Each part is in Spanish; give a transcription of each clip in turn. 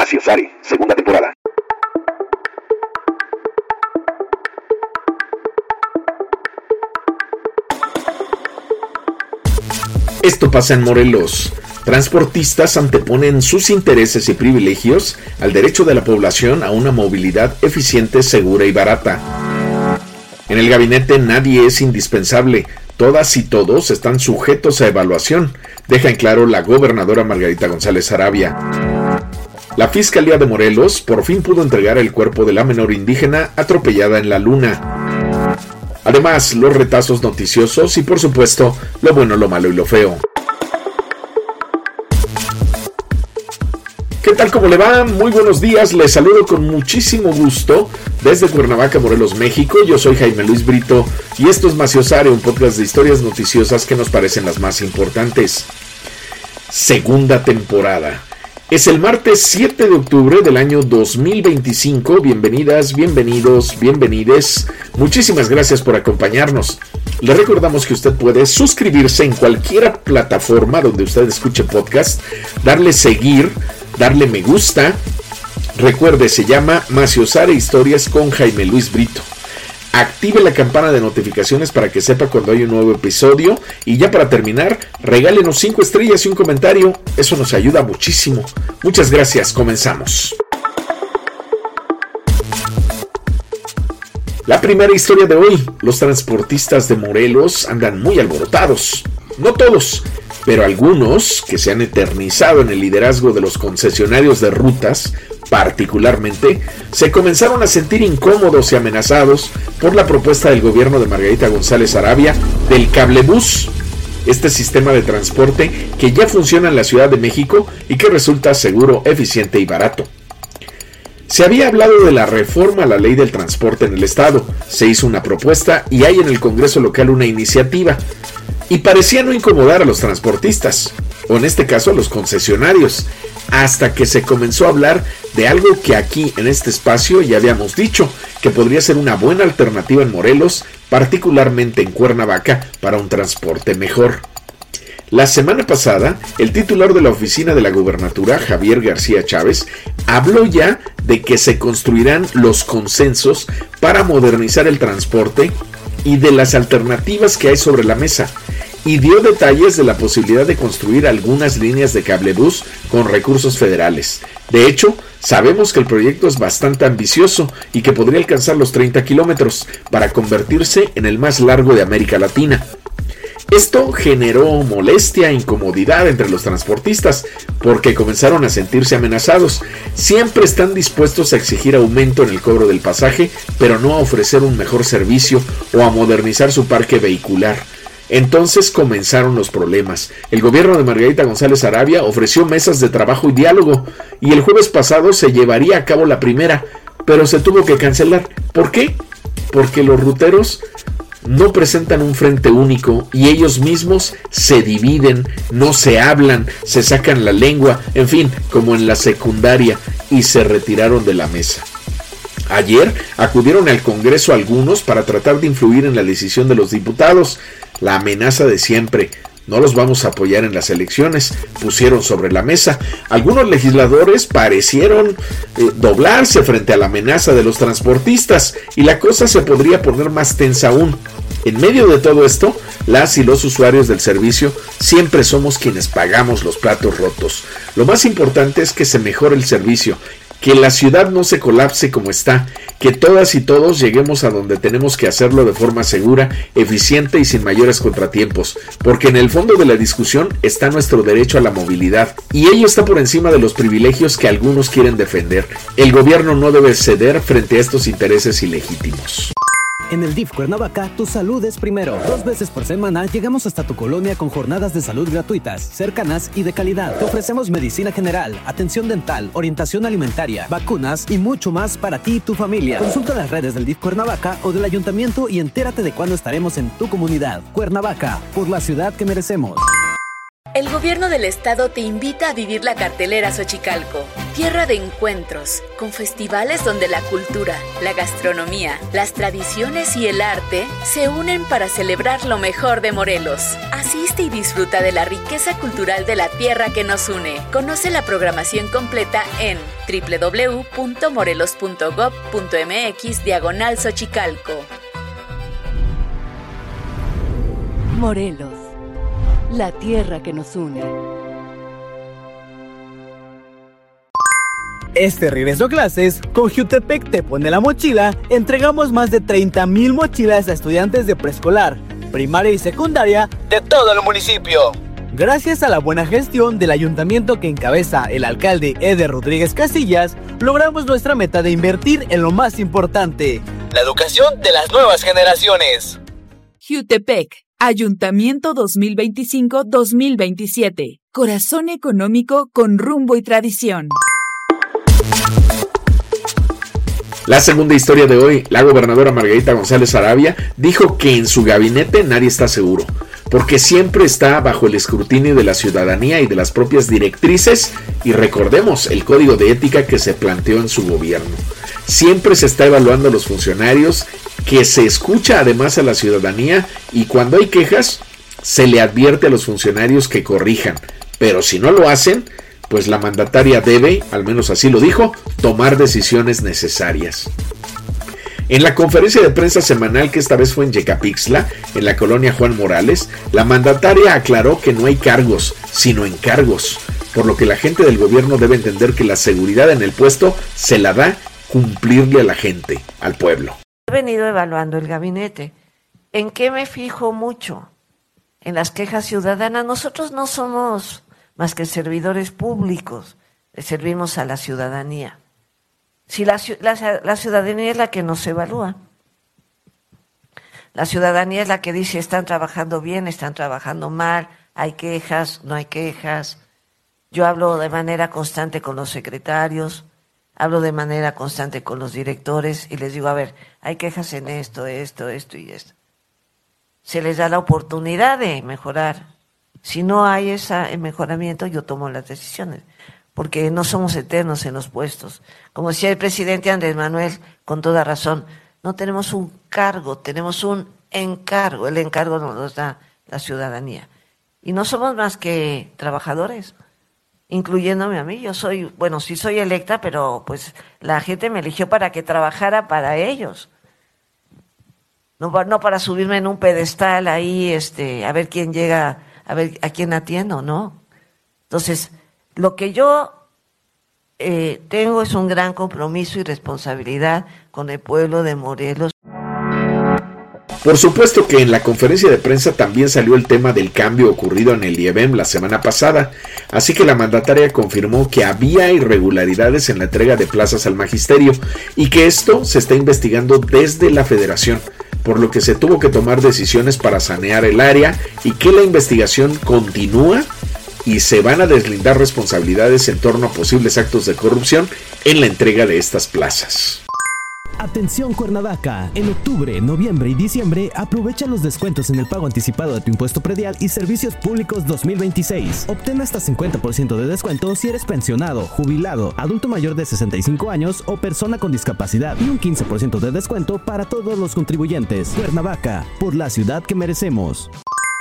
Maciosare, segunda temporada. Esto pasa en Morelos. Transportistas anteponen sus intereses y privilegios al derecho de la población a una movilidad eficiente, segura y barata. En el gabinete nadie es indispensable, todas y todos están sujetos a evaluación, deja en claro la gobernadora Margarita González Sarabia. La Fiscalía de Morelos por fin pudo entregar el cuerpo de la menor indígena atropellada en la Luna. Además, los retazos noticiosos y por supuesto, lo bueno, lo malo y lo feo. ¿Qué tal? ¿Cómo le va? Muy buenos días, les saludo con muchísimo gusto desde Cuernavaca, Morelos, México. Yo soy Jaime Luis Brito y esto es Maciosare, un podcast de historias noticiosas que nos parecen las más importantes. Segunda temporada. Es el martes 7 de octubre del año 2025. Bienvenidas, bienvenidos, bienvenides. Muchísimas gracias por acompañarnos. Le recordamos que usted puede suscribirse en cualquier plataforma donde usted escuche podcast, darle seguir, darle me gusta. Recuerde, se llama Maciosare Historias con Jaime Luis Brito. Active la campana de notificaciones para que sepa cuando hay un nuevo episodio. Y ya para terminar, regálenos 5 estrellas y un comentario. Eso nos ayuda muchísimo. Muchas gracias, comenzamos. La primera historia de hoy. Los transportistas de Morelos andan muy alborotados. No todos, pero algunos que se han eternizado en el liderazgo de los concesionarios de rutas, particularmente, se comenzaron a sentir incómodos y amenazados por la propuesta del gobierno de Margarita González Sarabia del cablebús, este sistema de transporte que ya funciona en la Ciudad de México y que resulta seguro, eficiente y barato. Se había hablado de la reforma a la ley del transporte en el estado, se hizo una propuesta y hay en el Congreso local una iniciativa, y parecía no incomodar a los transportistas, o en este caso a los concesionarios, hasta que se comenzó a hablar de algo que aquí en este espacio ya habíamos dicho, que podría ser una buena alternativa en Morelos, particularmente en Cuernavaca, para un transporte mejor. La semana pasada, el titular de la oficina de la gubernatura, Javier García Chávez, habló ya de que se construirán los consensos para modernizar el transporte y de las alternativas que hay sobre la mesa, y dio detalles de la posibilidad de construir algunas líneas de cablebús con recursos federales. De hecho, sabemos que el proyecto es bastante ambicioso y que podría alcanzar los 30 kilómetros para convertirse en el más largo de América Latina. Esto generó molestia e incomodidad entre los transportistas porque comenzaron a sentirse amenazados. Siempre están dispuestos a exigir aumento en el cobro del pasaje, pero no a ofrecer un mejor servicio o a modernizar su parque vehicular. Entonces comenzaron los problemas. El gobierno de Margarita González Sarabia ofreció mesas de trabajo y diálogo, y el jueves pasado se llevaría a cabo la primera, pero se tuvo que cancelar. ¿Por qué? Porque los ruteros no presentan un frente único y ellos mismos se dividen, no se hablan, se sacan la lengua, en fin, como en la secundaria, y se retiraron de la mesa. Ayer acudieron al Congreso algunos para tratar de influir en la decisión de los diputados. La amenaza de siempre: no los vamos a apoyar en las elecciones, pusieron sobre la mesa. Algunos legisladores parecieron doblarse frente a la amenaza de los transportistas y la cosa se podría poner más tensa aún. En medio de todo esto, las y los usuarios del servicio siempre somos quienes pagamos los platos rotos. Lo más importante es que se mejore el servicio, que la ciudad no se colapse como está, que todas y todos lleguemos a donde tenemos que hacerlo de forma segura, eficiente y sin mayores contratiempos, porque en el fondo de la discusión está nuestro derecho a la movilidad, y ello está por encima de los privilegios que algunos quieren defender. El gobierno no debe ceder frente a estos intereses ilegítimos. En el DIF Cuernavaca, tu salud es primero. 2 veces por semana llegamos hasta tu colonia con jornadas de salud gratuitas, cercanas y de calidad. Te ofrecemos medicina general, atención dental, orientación alimentaria, vacunas y mucho más para ti y tu familia. Consulta las redes del DIF Cuernavaca o del ayuntamiento y entérate de cuándo estaremos en tu comunidad. Cuernavaca, por la ciudad que merecemos. El gobierno del estado te invita a vivir la cartelera Xochicalco. tierra de encuentros, con festivales donde la cultura, la gastronomía, las tradiciones y el arte se unen para celebrar lo mejor de Morelos. Asiste y disfruta de la riqueza cultural de la tierra que nos une. Conoce la programación completa en www.morelos.gov.mx/Xochicalco. Morelos, la tierra que nos une. Este regreso a clases, con Jutepec Te Pone la Mochila, entregamos más de 30,000 mochilas a estudiantes de preescolar, primaria y secundaria de todo el municipio. Gracias a la buena gestión del ayuntamiento que encabeza el alcalde Eder Rodríguez Casillas, logramos nuestra meta de invertir en lo más importante, la educación de las nuevas generaciones. Jutepec, Ayuntamiento 2025-2027. Corazón económico con rumbo y tradición. La segunda historia de hoy, la gobernadora Margarita González Arabia dijo que en su gabinete nadie está seguro, porque siempre está bajo el escrutinio de la ciudadanía y de las propias directrices, y recordemos el código de ética que se planteó en su gobierno. Siempre se está evaluando a los funcionarios, que se escucha además a la ciudadanía, y cuando hay quejas, se le advierte a los funcionarios que corrijan, pero si no lo hacen, pues la mandataria debe, al menos así lo dijo, tomar decisiones necesarias. En la conferencia de prensa semanal, que esta vez fue en Yecapixtla, en la colonia Juan Morales, la mandataria aclaró que no hay cargos, sino encargos, por lo que la gente del gobierno debe entender que la seguridad en el puesto se la da cumplirle a la gente, al pueblo. He venido evaluando el gabinete. ¿En qué me fijo mucho? En las quejas ciudadanas. Nosotros no somos más que servidores públicos, le servimos a la ciudadanía. Si la ciudadanía es la que nos evalúa, la ciudadanía es la que dice están trabajando bien, están trabajando mal, hay quejas, no hay quejas. Yo hablo de manera constante con los secretarios, hablo de manera constante con los directores y les digo, a ver, hay quejas en esto y esto. Se les da la oportunidad de mejorar. Si no hay ese mejoramiento, yo tomo las decisiones, porque no somos eternos en los puestos. Como decía el presidente Andrés Manuel, con toda razón, no tenemos un cargo, tenemos un encargo. El encargo nos lo da la ciudadanía. Y no somos más que trabajadores, incluyéndome a mí. Yo soy, sí soy electa, pero pues la gente me eligió para que trabajara para ellos. No para subirme en un pedestal ahí, a ver quién llega, a ver a quién atiendo, ¿no? Entonces, lo que yo tengo es un gran compromiso y responsabilidad con el pueblo de Morelos. Por supuesto que en la conferencia de prensa también salió el tema del cambio ocurrido en el IEBEM la semana pasada, así que la mandataria confirmó que había irregularidades en la entrega de plazas al magisterio y que esto se está investigando desde la federación, por lo que se tuvo que tomar decisiones para sanear el área y que la investigación continúa y se van a deslindar responsabilidades en torno a posibles actos de corrupción en la entrega de estas plazas. Atención Cuernavaca, en octubre, noviembre y diciembre aprovecha los descuentos en el pago anticipado de tu impuesto predial y servicios públicos 2026. Obtén hasta 50% de descuento si eres pensionado, jubilado, adulto mayor de 65 años o persona con discapacidad y un 15% de descuento para todos los contribuyentes. Cuernavaca, por la ciudad que merecemos.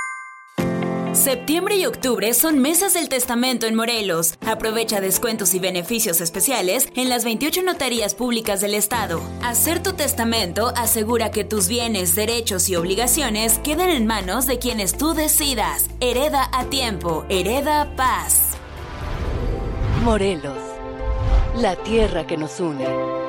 Septiembre y octubre son meses del testamento en Morelos. Aprovecha descuentos y beneficios especiales en las 28 notarías públicas del estado. Hacer tu testamento asegura que tus bienes, derechos y obligaciones queden en manos de quienes tú decidas. Hereda a tiempo, hereda paz. Morelos, la tierra que nos une.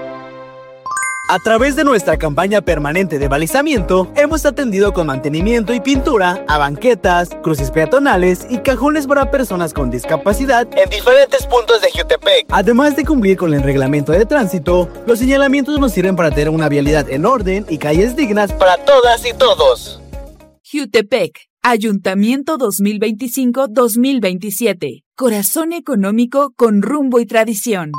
A través de nuestra campaña permanente de balizamiento, hemos atendido con mantenimiento y pintura a banquetas, cruces peatonales y cajones para personas con discapacidad en diferentes puntos de Jutepec. Además de cumplir con el reglamento de tránsito, los señalamientos nos sirven para tener una vialidad en orden y calles dignas para todas y todos. Jutepec, Ayuntamiento 2025-2027. Corazón económico con rumbo y tradición.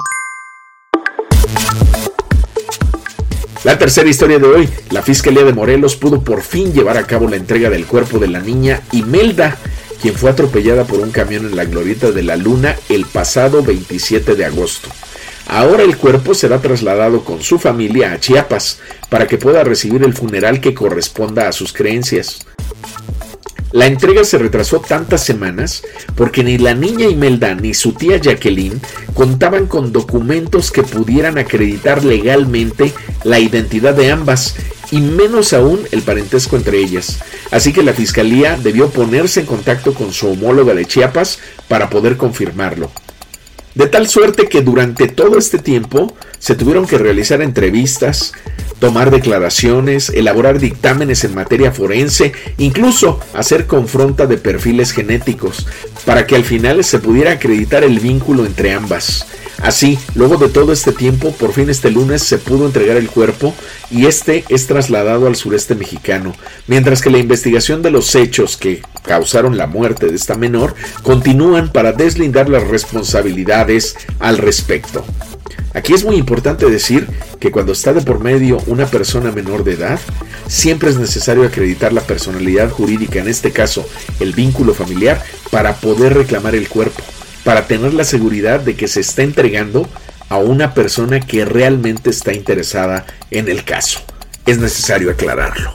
La tercera historia de hoy, la Fiscalía de Morelos pudo por fin llevar a cabo la entrega del cuerpo de la niña Imelda, quien fue atropellada por un camión en la Glorieta de la Luna el pasado 27 de agosto. Ahora el cuerpo será trasladado con su familia a Chiapas para que pueda recibir el funeral que corresponda a sus creencias. La entrega se retrasó tantas semanas porque ni la niña Imelda ni su tía Jacqueline contaban con documentos que pudieran acreditar legalmente la identidad de ambas y menos aún el parentesco entre ellas. Así que la fiscalía debió ponerse en contacto con su homóloga de Chiapas para poder confirmarlo. De tal suerte que durante todo este tiempo se tuvieron que realizar entrevistas, tomar declaraciones, elaborar dictámenes en materia forense, incluso hacer confronta de perfiles genéticos, para que al final se pudiera acreditar el vínculo entre ambas. Así, luego de todo este tiempo, por fin este lunes se pudo entregar el cuerpo y este es trasladado al sureste mexicano, mientras que la investigación de los hechos que causaron la muerte de esta menor continúan para deslindar las responsabilidades al respecto. Aquí es muy importante decir que cuando está de por medio una persona menor de edad, siempre es necesario acreditar la personalidad jurídica, en este caso el vínculo familiar, para poder reclamar el cuerpo, para tener la seguridad de que se está entregando a una persona que realmente está interesada en el caso. Es necesario aclararlo.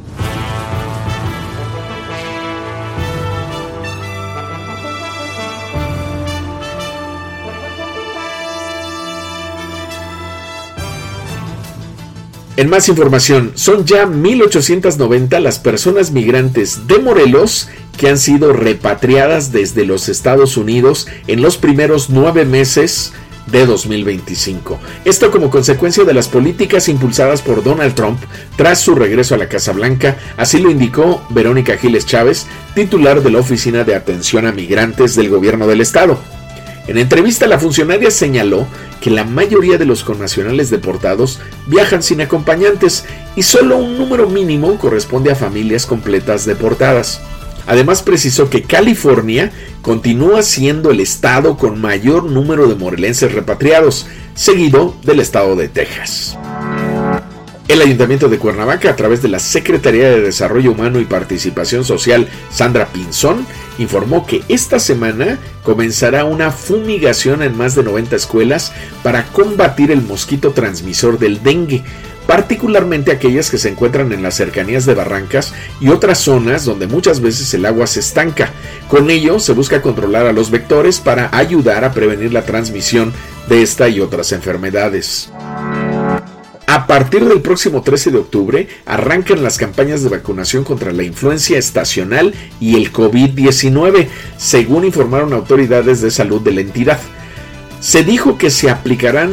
En más información, son ya 1,890 las personas migrantes de Morelos que han sido repatriadas desde los Estados Unidos en los primeros 9 meses de 2025. Esto como consecuencia de las políticas impulsadas por Donald Trump tras su regreso a la Casa Blanca, así lo indicó Verónica Giles Chávez, titular de la Oficina de Atención a Migrantes del Gobierno del Estado. En entrevista, la funcionaria señaló que la mayoría de los connacionales deportados viajan sin acompañantes y solo un número mínimo corresponde a familias completas deportadas. Además, precisó que California continúa siendo el estado con mayor número de morelenses repatriados, seguido del estado de Texas. El Ayuntamiento de Cuernavaca, a través de la Secretaría de Desarrollo Humano y Participación Social, Sandra Pinzón, informó que esta semana comenzará una fumigación en más de 90 escuelas para combatir el mosquito transmisor del dengue, particularmente aquellas que se encuentran en las cercanías de barrancas y otras zonas donde muchas veces el agua se estanca. Con ello se busca controlar a los vectores para ayudar a prevenir la transmisión de esta y otras enfermedades. A partir del próximo 13 de octubre arrancan las campañas de vacunación contra la influencia estacional y el COVID-19, según informaron autoridades de salud de la entidad. Se dijo que se aplicarán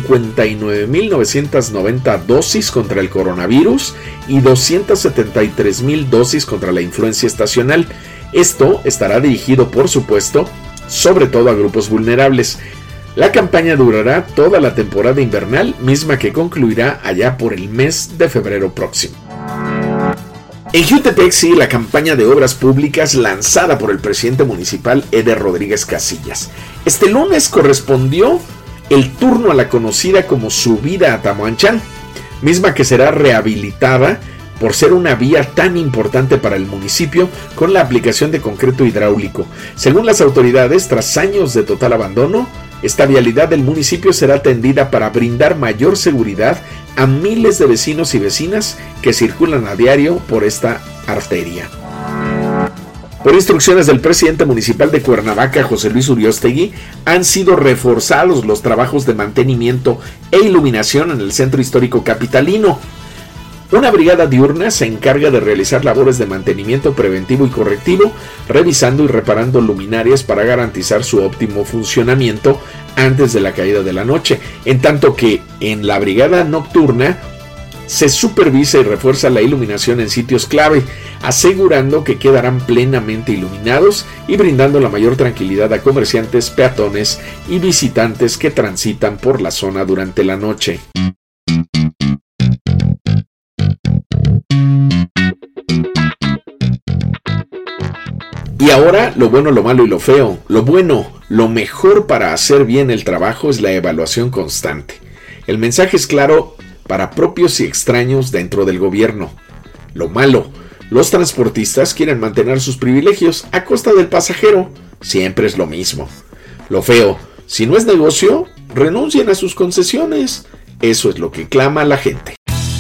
59.990 dosis contra el coronavirus y 273.000 dosis contra la influencia estacional. Esto estará dirigido, por supuesto, sobre todo a grupos vulnerables. La campaña durará toda la temporada invernal, misma que concluirá allá por el mes de febrero próximo. En Jutepec sigue la campaña de obras públicas lanzada por el presidente municipal Eder Rodríguez Casillas. Este lunes correspondió el turno a la conocida como subida a Tamuanchán, misma que será rehabilitada por ser una vía tan importante para el municipio con la aplicación de concreto hidráulico. Según las autoridades, tras años de total abandono, esta vialidad del municipio será atendida para brindar mayor seguridad a miles de vecinos y vecinas que circulan a diario por esta arteria. Por instrucciones del presidente municipal de Cuernavaca, José Luis Uriostegui, han sido reforzados los trabajos de mantenimiento e iluminación en el centro histórico capitalino. Una brigada diurna se encarga de realizar labores de mantenimiento preventivo y correctivo, revisando y reparando luminarias para garantizar su óptimo funcionamiento antes de la caída de la noche, en tanto que en la brigada nocturna se supervisa y refuerza la iluminación en sitios clave, asegurando que quedarán plenamente iluminados y brindando la mayor tranquilidad a comerciantes, peatones y visitantes que transitan por la zona durante la noche. Y ahora, lo bueno, lo malo y lo feo. Lo bueno, lo mejor para hacer bien el trabajo es la evaluación constante. El mensaje es claro para propios y extraños dentro del gobierno. Lo malo, Los transportistas quieren mantener sus privilegios a costa del pasajero. Siempre es lo mismo. Lo feo, si no es negocio, renuncien a sus concesiones. Eso es lo que clama la gente.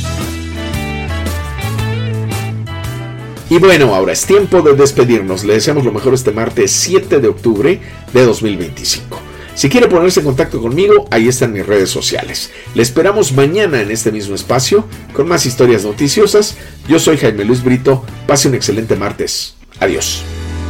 Y bueno, ahora es tiempo de despedirnos. Le deseamos lo mejor este martes 7 de octubre de 2025. Si quiere ponerse en contacto conmigo, ahí están mis redes sociales. Le esperamos mañana en este mismo espacio con más historias noticiosas. Yo soy Jaime Luis Brito. Pase un excelente martes. Adiós.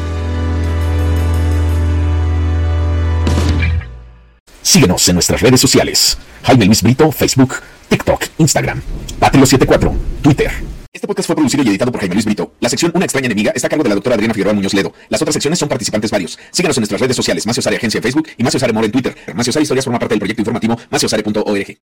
Síguenos en nuestras redes sociales. Jaime Luis Brito, Facebook, TikTok, Instagram. Patrio74, Twitter. Este podcast fue producido y editado por Jaime Luis Brito. La sección Una extraña enemiga está a cargo de la doctora Adriana Figueroa Muñoz Ledo. Las otras secciones son participantes varios. Síganos en nuestras redes sociales, Maciosare Agencia en Facebook y Maciosare More en Twitter. Maciosare Historias forma parte del proyecto informativo maciosare.org.